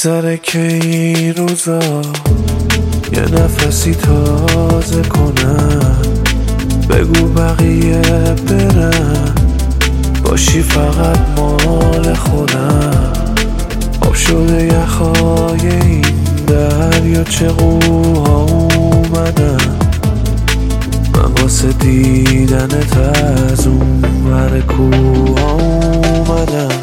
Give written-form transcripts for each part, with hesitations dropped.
میگذره که این روزا یه نفسی تازه کنم، بگو بقیه برن، باشی فقط مال خودم. آب شده یخهای این دریا، چه قوها اومدن، من واسه دیدنت از اون ور کوها اومدم.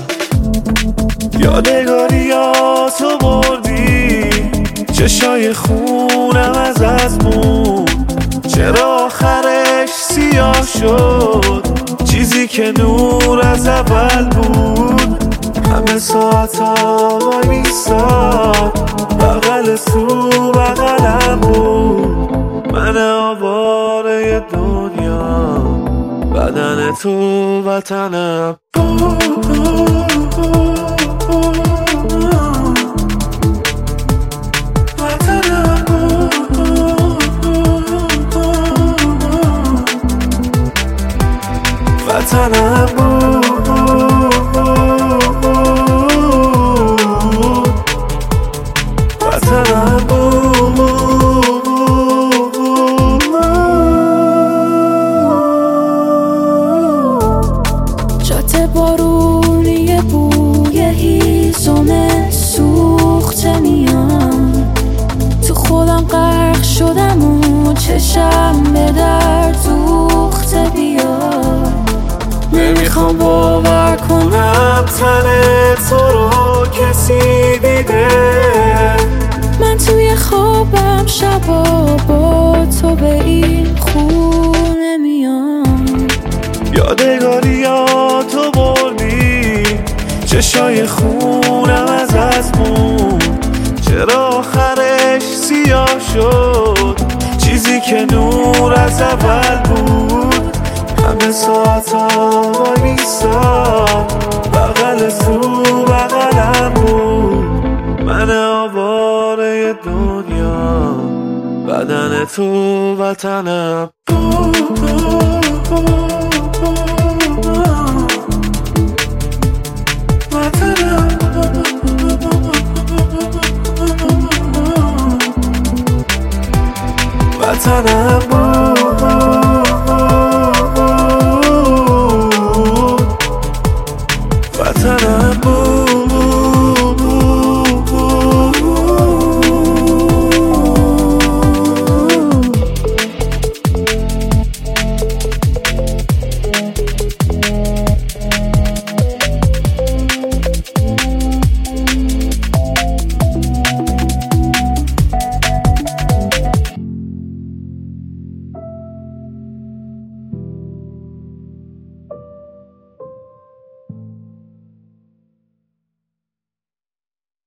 یادگاریاتو بردی، چشای خونم از مون، چرا آخرش سیاه شد چیزی که نور از اول بود. همه ساعتا وای میستاد، بغل تو بغلم بود. من آواره دنیا، بدن تو وطنم بود. وطنم بود، وطنم بود. جات بارونی بوی هیزم سوخته میان، تو خودم غرق شدم و چشم به در دوخته بیاد. نمیخوام باور کنم تن تو رو کسی دیده، من توی خوابم شبا با تو به این خونه میام. یادگاریاتو بردی، چشای خونم از مون، چرا آخرش سیاه شد چیزی که نور از اول بود. همه ساعتا وای میستاد، بغل تو بغلم بود. من آواره دنیا، بدن تو وطنم بود. وطنم بود.